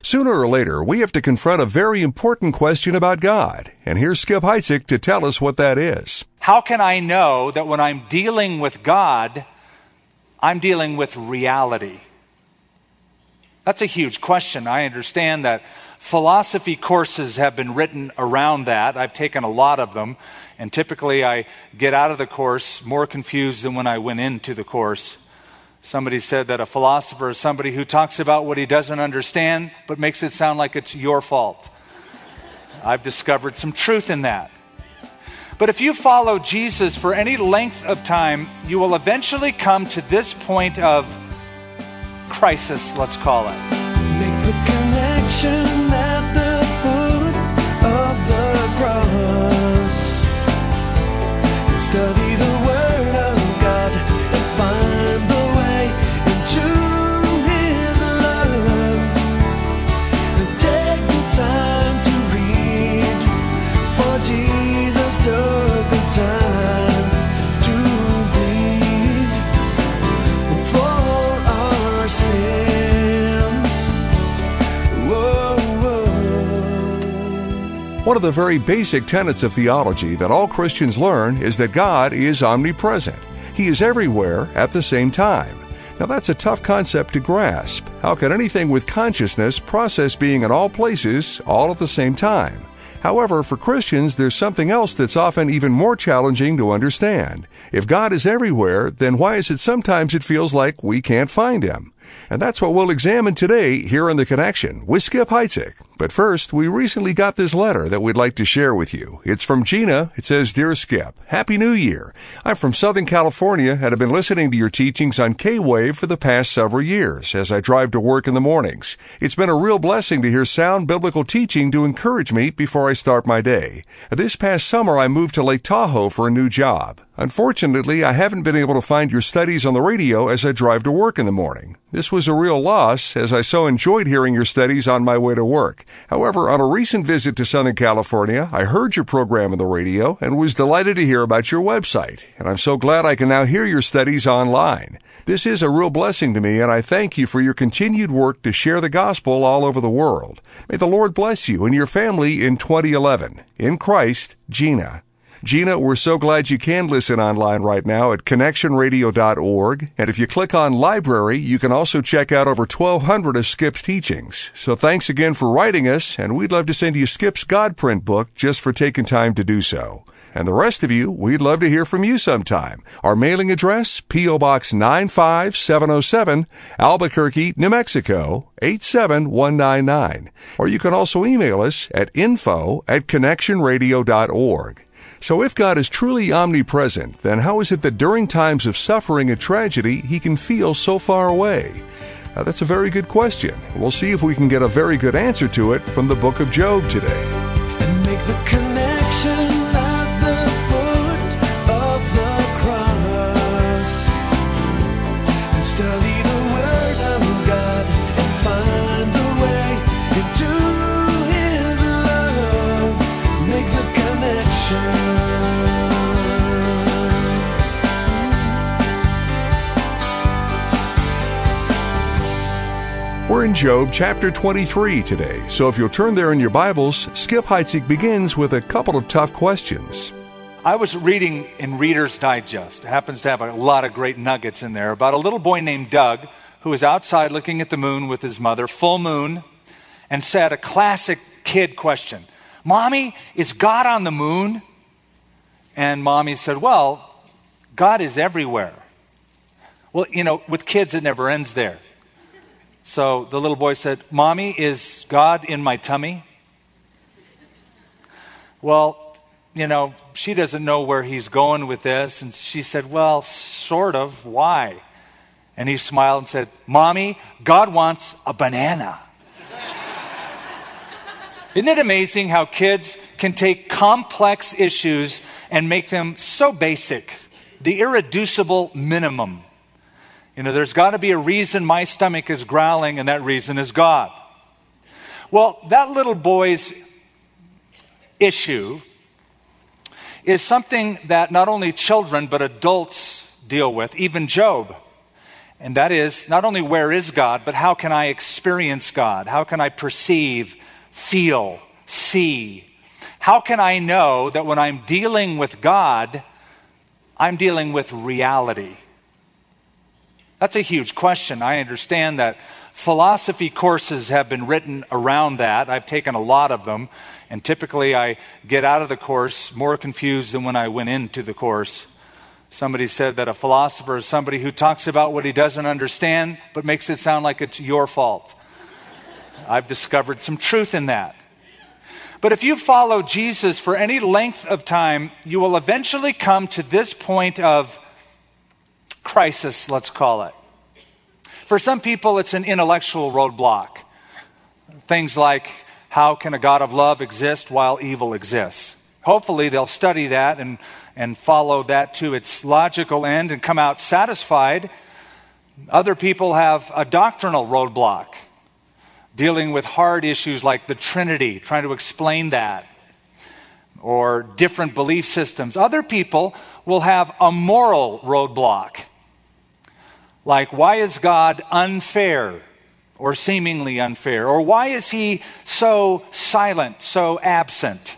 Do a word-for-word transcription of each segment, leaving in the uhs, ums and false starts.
Sooner or later, we have to confront a very important question about God. And here's Skip Heitzig to tell us what that is. How can I know that when I'm dealing with God, I'm dealing with reality? That's a huge question. I understand that philosophy courses have been written around that. I've taken a lot of them. And typically I get out of the course more confused than when I went into the course. Somebody said that a philosopher is somebody who talks about what he doesn't understand, but makes it sound like it's your fault. I've discovered some truth in that. But if you follow Jesus for any length of time, you will eventually come to this point of crisis, let's call it. Make the connection at the foot of the cross. And study the word of God and find the way into his love. And take the time to read, for Jesus took the time to bleed for our sins. Whoa, whoa. One of the very basic tenets of theology that all Christians learn is that God is omnipresent. He is everywhere at the same time. Now that's a tough concept to grasp. How can anything with consciousness process being in all places all at the same time? However, for Christians, there's something else that's often even more challenging to understand. If God is everywhere, then why is it sometimes it feels like we can't find him? And that's what we'll examine today here in The Connection with Skip Heitzig. But first, we recently got this letter that we'd like to share with you. It's from Gina. It says, Dear Skip, Happy New Year. I'm from Southern California and have been listening to your teachings on K-Wave for the past several years as I drive to work in the mornings. It's been a real blessing to hear sound biblical teaching to encourage me before I start my day. This past summer, I moved to Lake Tahoe for a new job. Unfortunately, I haven't been able to find your studies on the radio as I drive to work in the morning. This was a real loss, as I so enjoyed hearing your studies on my way to work. However, on a recent visit to Southern California, I heard your program on the radio and was delighted to hear about your website. And I'm so glad I can now hear your studies online. This is a real blessing to me, and I thank you for your continued work to share the gospel all over the world. May the Lord bless you and your family in twenty eleven. In Christ, Gina. Gina, we're so glad you can listen online right now at connection radio dot org. And if you click on Library, you can also check out over twelve hundred of Skip's teachings. So thanks again for writing us, and we'd love to send you Skip's Godprint book just for taking time to do so. And the rest of you, we'd love to hear from you sometime. Our mailing address, P O. Box nine five seven oh seven, Albuquerque, New Mexico, eight seven one nine nine. Or you can also email us at info at connection radio dot org. So if God is truly omnipresent, then how is it that during times of suffering and tragedy, he can feel so far away? Now, that's a very good question. We'll see if we can get a very good answer to it from the book of Job today. And make the connection at the foot of the cross. And study the word of God and find the way into his love. Make the connection. We're in Job chapter twenty-three today, so if you'll turn there in your Bibles, Skip Heitzig begins with a couple of tough questions. I was reading in Reader's Digest. It happens to have a lot of great nuggets in there about a little boy named Doug who was outside looking at the moon with his mother, full moon, and said a classic kid question, Mommy, is God on the moon? And Mommy said, well, God is everywhere. Well, you know, with kids it never ends there. So the little boy said, Mommy, is God in my tummy? Well, you know, she doesn't know where he's going with this. And she said, well, sort of. Why? And he smiled and said, Mommy, God wants a banana. Isn't it amazing how kids can take complex issues and make them so basic, the irreducible minimum? You know, there's got to be a reason my stomach is growling, and that reason is God. Well, that little boy's issue is something that not only children but adults deal with, even Job. And that is not only where is God, but how can I experience God? How can I perceive, feel, see? How can I know that when I'm dealing with God, I'm dealing with reality? That's a huge question. I understand that philosophy courses have been written around that. I've taken a lot of them, and typically I get out of the course more confused than when I went into the course. Somebody said that a philosopher is somebody who talks about what he doesn't understand, but makes it sound like it's your fault. I've discovered some truth in that. But if you follow Jesus for any length of time, you will eventually come to this point of crisis, let's call it. For some people, it's an intellectual roadblock. Things like, how can a God of love exist while evil exists? Hopefully, they'll study that and, and follow that to its logical end and come out satisfied. Other people have a doctrinal roadblock, dealing with hard issues like the Trinity, trying to explain that, or different belief systems. Other people will have a moral roadblock, like, why is God unfair or seemingly unfair? Or why is he so silent, so absent?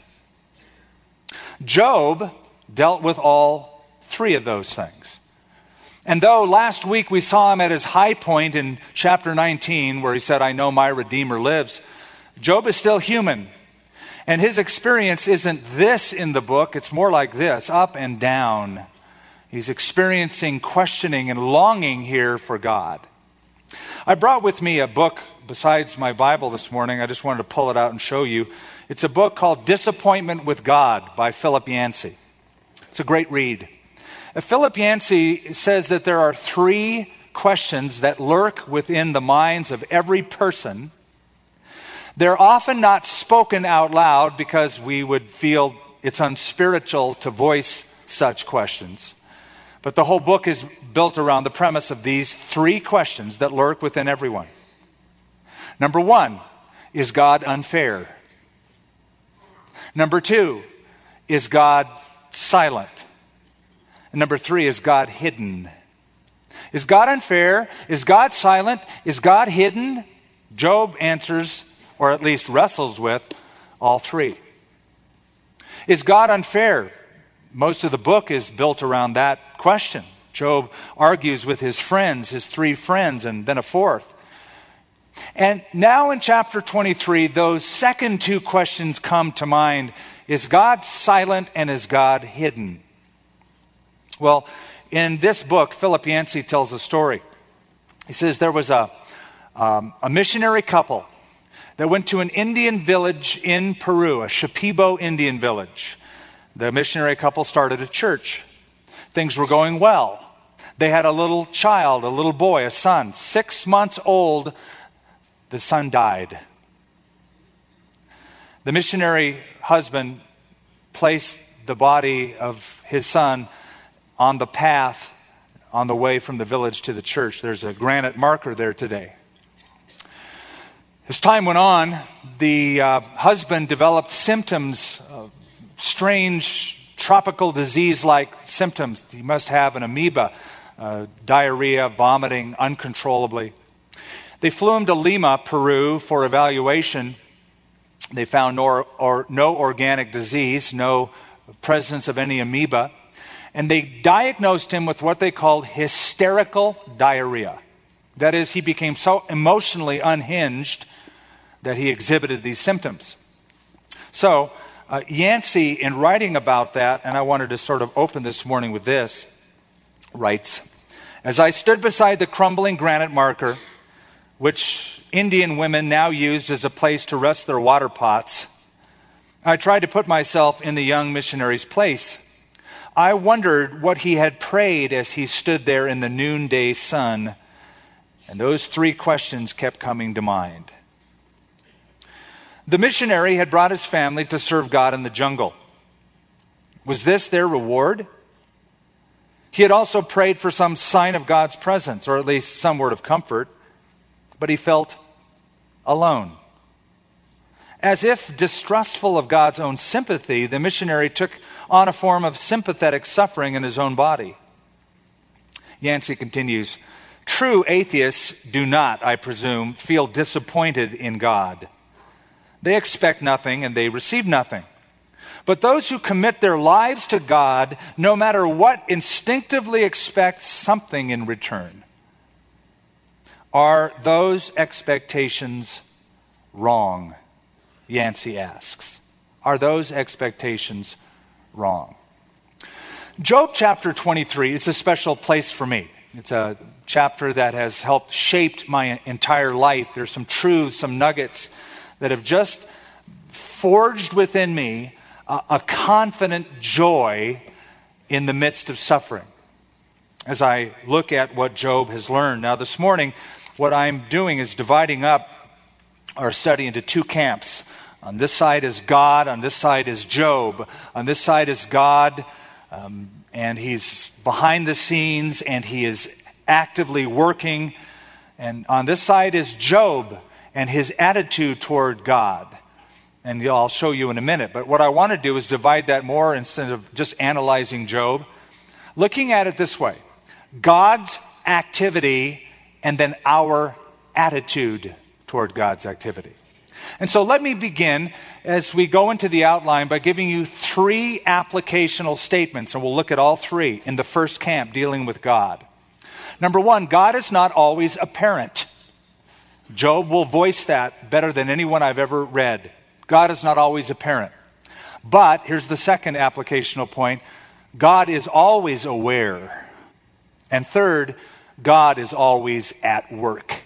Job dealt with all three of those things. And though last week we saw him at his high point in chapter nineteen, where he said, I know my Redeemer lives, Job is still human. And his experience isn't this in the book, it's more like this, up and down. He's experiencing questioning and longing here for God. I brought with me a book besides my Bible this morning. I just wanted to pull it out and show you. It's a book called Disappointment with God by Philip Yancey. It's a great read. Uh, Philip Yancey says that there are three questions that lurk within the minds of every person. They're often not spoken out loud because we would feel it's unspiritual to voice such questions. But the whole book is built around the premise of these three questions that lurk within everyone. Number one, is God unfair? Number two, is God silent? And number three, is God hidden? Is God unfair? Is God silent? Is God hidden? Job answers, or at least wrestles with, all three. Is God unfair? Most of the book is built around that question. Job argues with his friends, his three friends, and then a fourth. And now in chapter twenty-three, those second two questions come to mind. Is God silent and is God hidden? Well, in this book, Philip Yancey tells a story. He says there was a, um, a missionary couple that went to an Indian village in Peru, a Shipibo Indian village. The missionary couple started a church. Things were going well. They had a little child, a little boy, a son, six months old. The son died. The missionary husband placed the body of his son on the path on the way from the village to the church. There's a granite marker there today. As time went on, the uh, husband developed symptoms, uh, strange tropical disease-like symptoms. He must have an amoeba, uh, diarrhea, vomiting uncontrollably. They flew him to Lima, Peru, for evaluation. They found no, or, no organic disease, no presence of any amoeba. And they diagnosed him with what they called hysterical diarrhea. That is, he became so emotionally unhinged that he exhibited these symptoms. So, uh, Yancey, in writing about that, and I wanted to sort of open this morning with this, writes, as I stood beside the crumbling granite marker, which Indian women now used as a place to rest their water pots, I tried to put myself in the young missionary's place. I wondered what he had prayed as he stood there in the noonday sun, and those three questions kept coming to mind. The missionary had brought his family to serve God in the jungle. Was this their reward? He had also prayed for some sign of God's presence, or at least some word of comfort, but he felt alone. As if distrustful of God's own sympathy, the missionary took on a form of sympathetic suffering in his own body. Yancey continues, True atheists do not, I presume, feel disappointed in God. They expect nothing and they receive nothing. But those who commit their lives to God, no matter what, instinctively expect something in return. Are those expectations wrong? Yancey asks. Are those expectations wrong? Job chapter twenty-three is a special place for me. It's a chapter that has helped shape my entire life. There's some truths, some nuggets that have just forged within me a, a confident joy in the midst of suffering as I look at what Job has learned. Now this morning, what I'm doing is dividing up our study into two camps. On this side is God, on this side is Job. On this side is God, um, and he's behind the scenes, and he is actively working. And on this side is Job and his attitude toward God. And I'll show you in a minute. But what I want to do is divide that more instead of just analyzing Job. Looking at it this way: God's activity and then our attitude toward God's activity. And so let me begin as we go into the outline by giving you three applicational statements, and we'll look at all three in the first camp dealing with God. Number one, God is not always apparent. Job will voice that better than anyone I've ever read. God is not always apparent. But here's the second applicational point: God is always aware. And third, God is always at work.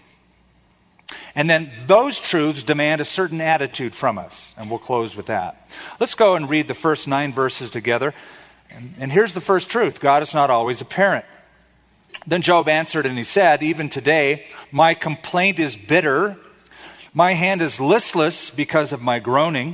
And then those truths demand a certain attitude from us. And we'll close with that. Let's go and read the first nine verses together. And, and here's the first truth: God is not always apparent. Then Job answered and he said, "Even today, my complaint is bitter. My hand is listless because of my groaning.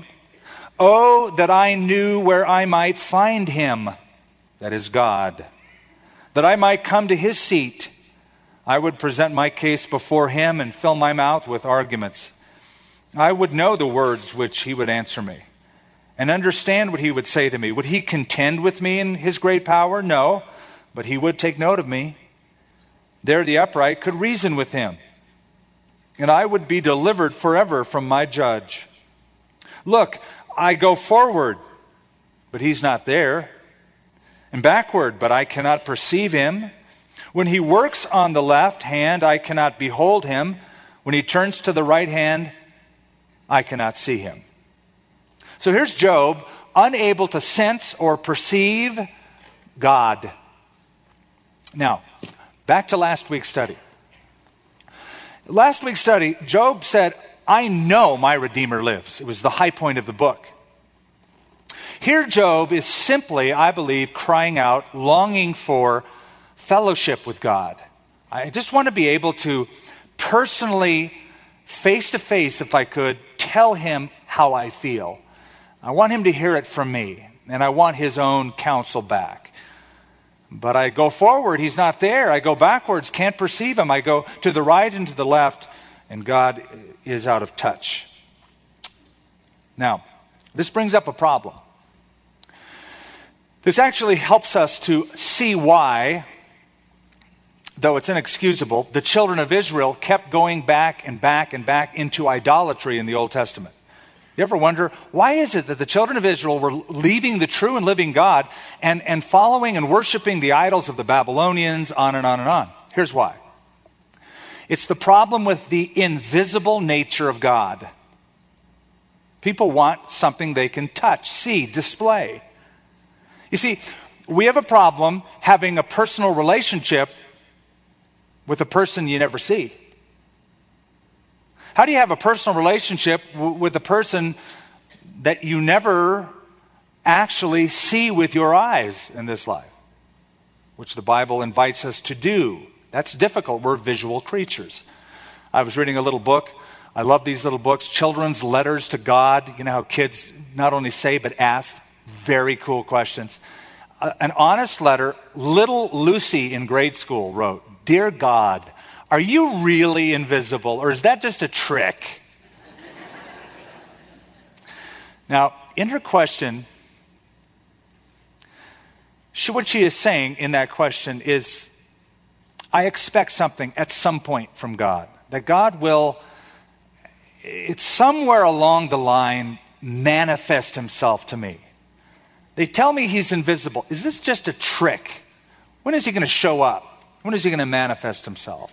Oh, that I knew where I might find him," that is God, "that I might come to his seat. I would present my case before him and fill my mouth with arguments. I would know the words which he would answer me and understand what he would say to me. Would he contend with me in his great power? No, but he would take note of me. There the upright could reason with him, and I would be delivered forever from my judge. Look, I go forward, but he's not there, and backward, but I cannot perceive him. When he works on the left hand, I cannot behold him. When he turns to the right hand, I cannot see him." So here's Job, unable to sense or perceive God. Now, back to last week's study. Last week's study, Job said, "I know my Redeemer lives." It was the high point of the book. Here Job is simply, I believe, crying out, longing for fellowship with God. I just want to be able to personally, face to face, if I could, tell him how I feel. I want him to hear it from me, and I want his own counsel back. But I go forward, he's not there. I go backwards, can't perceive him. I go to the right and to the left, and God is out of touch. Now, this brings up a problem. This actually helps us to see why, though it's inexcusable, the children of Israel kept going back and back and back into idolatry in the Old Testament. You ever wonder, why is it that the children of Israel were leaving the true and living God and, and following and worshiping the idols of the Babylonians, on and on and on? Here's why. It's the problem with the invisible nature of God. People want something they can touch, see, display. You see, we have a problem having a personal relationship with a person you never see. How do you have a personal relationship w- with a person that you never actually see with your eyes in this life? Which the Bible invites us to do. That's difficult. We're visual creatures. I was reading a little book. I love these little books, Children's Letters to God. You know how kids not only say but ask very cool questions. Uh, an honest letter, little Lucy in grade school wrote, "Dear God, are you really invisible, or is that just a trick?" Now, in her question, she, what she is saying in that question is, I expect something at some point from God. That God will, it's somewhere along the line, manifest himself to me. They tell me he's invisible. Is this just a trick? When is he going to show up? When is he going to manifest himself?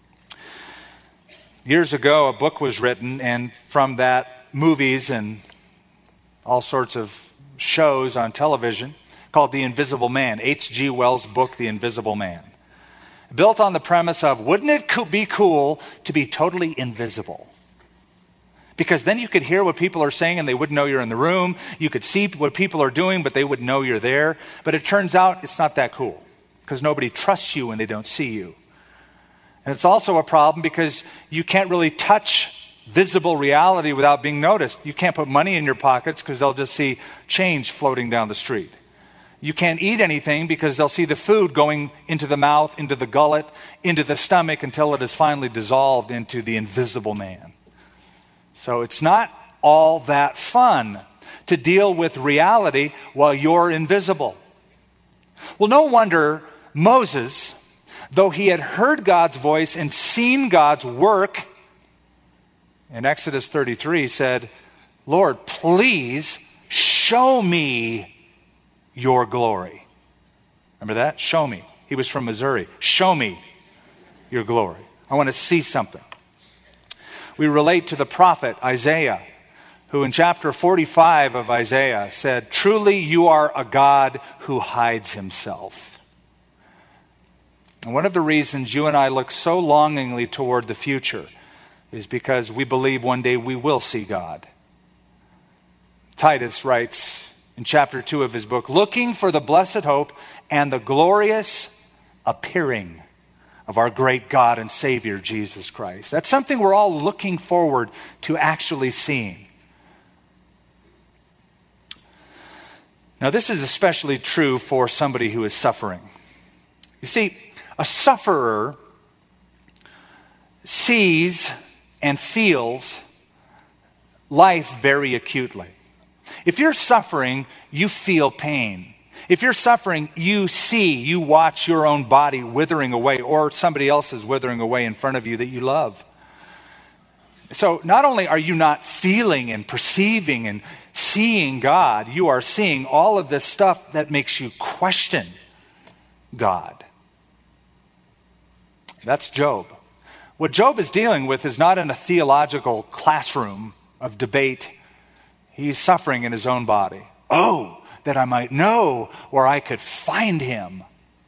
Years ago, a book was written, and from that, movies and all sorts of shows on television called The Invisible Man, H G Wells' book, The Invisible Man. Built on the premise of, wouldn't it co- be cool to be totally invisible? Because then you could hear what people are saying and they wouldn't know you're in the room. You could see what people are doing, but they wouldn't know you're there. But it turns out it's not that cool because nobody trusts you when they don't see you. And it's also a problem because you can't really touch visible reality without being noticed. You can't put money in your pockets because they'll just see change floating down the street. You can't eat anything because they'll see the food going into the mouth, into the gullet, into the stomach until it is finally dissolved into the invisible man. So it's not all that fun to deal with reality while you're invisible. Well, no wonder Moses, though he had heard God's voice and seen God's work, in Exodus thirty-three said, Lord, please show me your glory. Remember that? Show me. He was from Missouri. Show me your glory. I want to see something. We relate to the prophet Isaiah, who in chapter forty-five of Isaiah said, truly you are a God who hides himself. And one of the reasons you and I look so longingly toward the future is because we believe one day we will see God. Titus writes in chapter two of his book, looking for the blessed hope and the glorious appearing of our great God and Savior, Jesus Christ. That's something we're all looking forward to actually seeing. Now, this is especially true for somebody who is suffering. You see, a sufferer sees and feels life very acutely. If you're suffering, you feel pain. If you're suffering, you see, you watch your own body withering away, or somebody else is withering away in front of you that you love. So not only are you not feeling and perceiving and seeing God, you are seeing all of this stuff that makes you question God. That's Job. What Job is dealing with is not in a theological classroom of debate. He's suffering in his own body. Oh, that I might know where I could find him.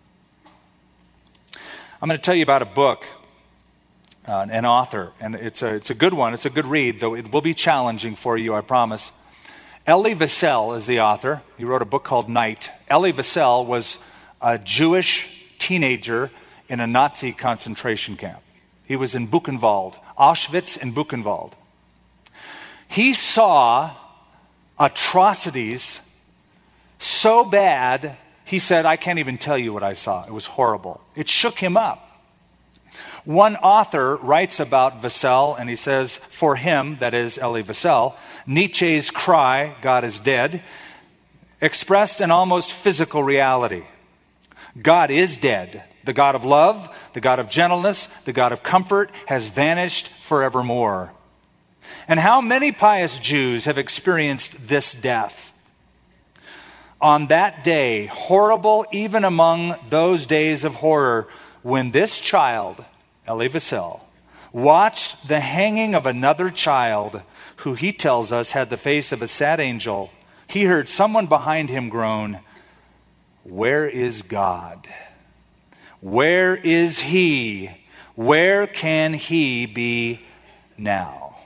I'm going to tell you about a book, uh, an author, and it's a, it's a good one. It's a good read, though it will be challenging for you, I promise. Elie Wiesel is the author. He wrote a book called Night. Elie Wiesel was a Jewish teenager in a Nazi concentration camp. He was in Buchenwald, Auschwitz and Buchenwald. He saw atrocities so bad, he said, I can't even tell you what I saw. It was horrible. It shook him up. One author writes about Wiesel, and he says, for him, that is Elie Wiesel, Nietzsche's cry, God is dead, expressed an almost physical reality. God is dead. The God of love, the God of gentleness, the God of comfort has vanished forevermore. And how many pious Jews have experienced this death? On that day, horrible even among those days of horror, when this child, Elie Wiesel, watched the hanging of another child who he tells us had the face of a sad angel, he heard someone behind him groan, where is God? Where is he? Where can he be now?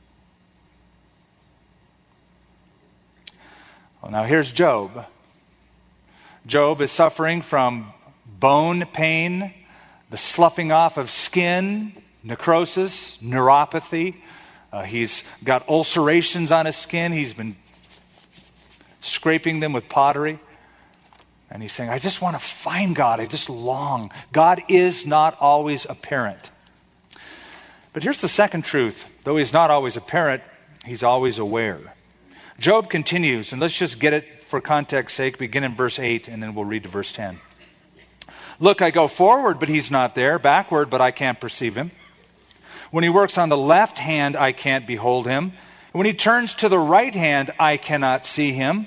Well, now here's Job. Job is suffering from bone pain, the sloughing off of skin, necrosis, neuropathy. Uh, he's got ulcerations on his skin. He's been scraping them with pottery. And he's saying, I just want to find God. I just long. God is not always apparent. But here's the second truth. Though he's not always apparent, he's always aware. Job continues, and let's just get it for context's sake. Begin in verse eight, and then we'll read to verse ten. Look, I go forward, but he's not there. Backward, but I can't perceive him. When he works on the left hand, I can't behold him. When he turns to the right hand, I cannot see him.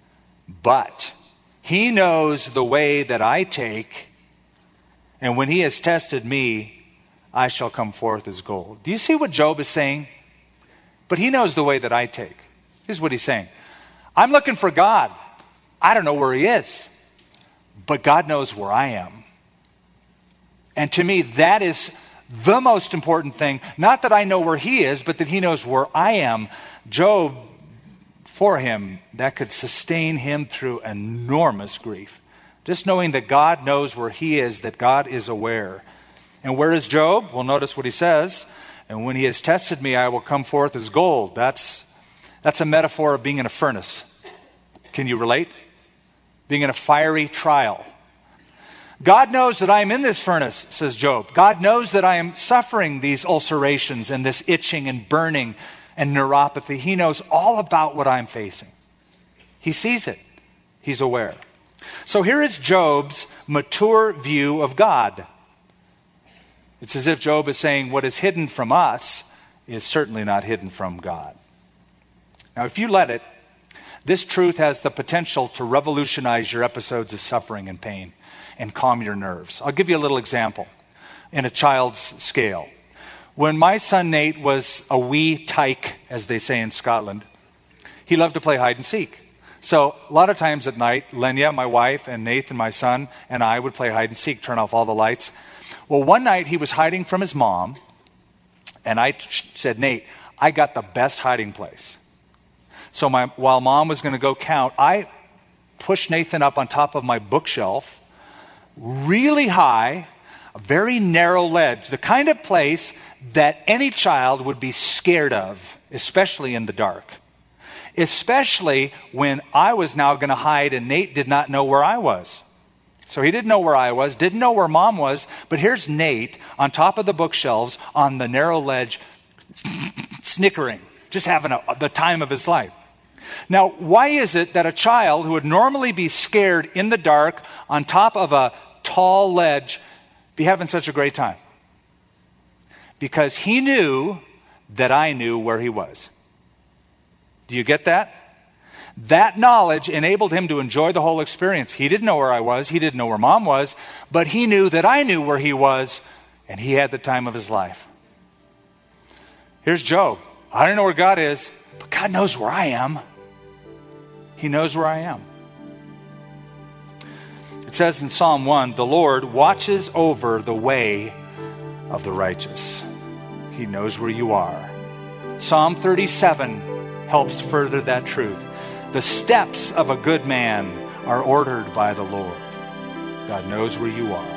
But he knows the way that I take, and when he has tested me, I shall come forth as gold. Do you see what Job is saying? But he knows the way that I take. This is what he's saying. I'm looking for God. I don't know where he is, but God knows where I am. And to me, that is the most important thing. Not that I know where he is, but that he knows where I am. Job, for him, that could sustain him through enormous grief. Just knowing that God knows where he is, that God is aware. And where is Job? Well, notice what he says. And when he has tested me, I will come forth as gold. That's, that's a metaphor of being in a furnace. Can you relate? Being in a fiery trial. God knows that I am in this furnace, says Job. God knows that I am suffering these ulcerations and this itching and burning and neuropathy. He knows all about what I'm facing. He sees it. He's aware. So here is Job's mature view of God. It's as if Job is saying what is hidden from us is certainly not hidden from God. Now, if you let it, this truth has the potential to revolutionize your episodes of suffering and pain and calm your nerves. I'll give you a little example in a child's scale. When my son Nate was a wee tyke, as they say in Scotland, he loved to play hide and seek. So a lot of times at night, Lenya, my wife, and Nathan, my son, and I would play hide and seek, turn off all the lights. Well, one night he was hiding from his mom, and I said, Nate, I got the best hiding place. So my, while mom was going to go count, I pushed Nathan up on top of my bookshelf, really high, a very narrow ledge, the kind of place that any child would be scared of, especially in the dark. Especially when I was now going to hide and Nate did not know where I was. So he didn't know where I was, didn't know where mom was, but here's Nate on top of the bookshelves on the narrow ledge, snickering, just having a, the time of his life. Now, why is it that a child who would normally be scared in the dark on top of a tall ledge be having such a great time? Because he knew that I knew where he was. Do you get that? That knowledge enabled him to enjoy the whole experience. He didn't know where I was. He didn't know where mom was. But he knew that I knew where he was, and he had the time of his life. Here's Job. I don't know where God is, but God knows where I am. He knows where I am. It says in Psalm one, the Lord watches over the way of the righteous. He knows where you are. Psalm thirty-seven helps further that truth. The steps of a good man are ordered by the Lord. God knows where you are.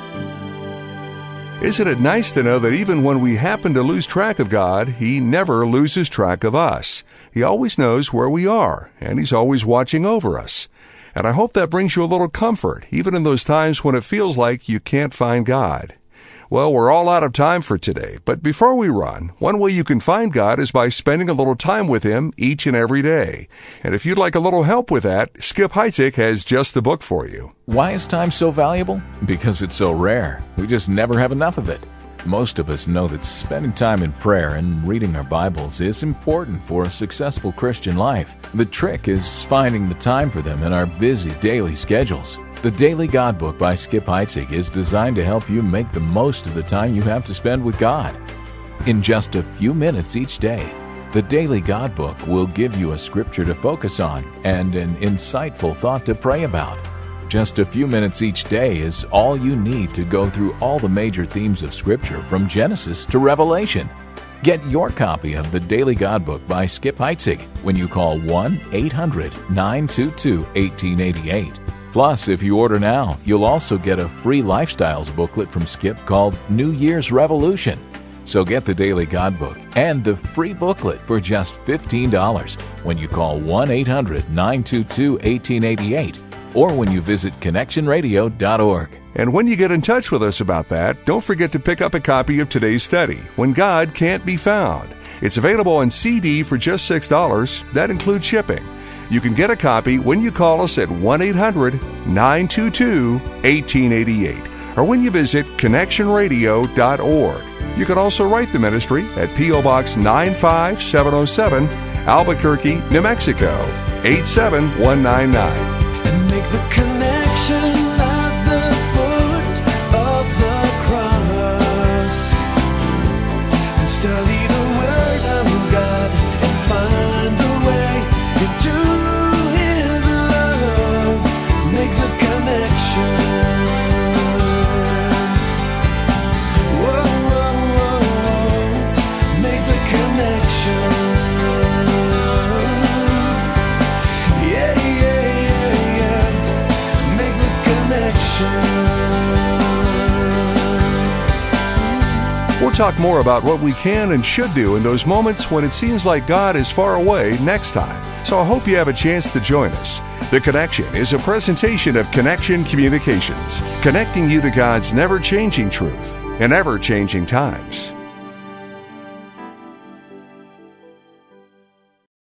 Isn't it nice to know that even when we happen to lose track of God, He never loses track of us. He always knows where we are, and He's always watching over us. And I hope that brings you a little comfort, even in those times when it feels like you can't find God. Well, we're all out of time for today, but before we run, one way you can find God is by spending a little time with Him each and every day. And if you'd like a little help with that, Skip Heitzig has just the book for you. Why is time so valuable? Because it's so rare. We just never have enough of it. Most of us know that spending time in prayer and reading our Bibles is important for a successful Christian life. The trick is finding the time for them in our busy daily schedules. The Daily God Book by Skip Heitzig is designed to help you make the most of the time you have to spend with God. In just a few minutes each day, the Daily God Book will give you a scripture to focus on and an insightful thought to pray about. Just a few minutes each day is all you need to go through all the major themes of Scripture from Genesis to Revelation. Get your copy of the Daily God Book by Skip Heitzig when you call one eight hundred nine two two one eight eight eight. Plus, if you order now, you'll also get a free Lifestyles booklet from Skip called New Year's Revolution. So get the Daily God Book and the free booklet for just fifteen dollars when you call one eight hundred nine two two one eight eight eight or when you visit connection radio dot org. And when you get in touch with us about that, don't forget to pick up a copy of today's study, When God Can't Be Found. It's available on C D for just six dollars. That includes shipping. You can get a copy when you call us at one eight hundred nine two two one eight eight eight or when you visit connection radio dot org. You can also write the ministry at P O. Box nine five seven oh seven, Albuquerque, New Mexico, eight seven one nine nine. And make the connection at the foot of the cross. And study the Word of God and find the way into His love. Make the connection. Whoa, whoa, whoa, whoa. Make the connection. Yeah, yeah, yeah, yeah. Make the connection. We'll talk more about what we can and should do in those moments when it seems like God is far away next time. So I hope you have a chance to join us. The Connection is a presentation of Connection Communications, connecting you to God's never-changing truth in ever-changing times.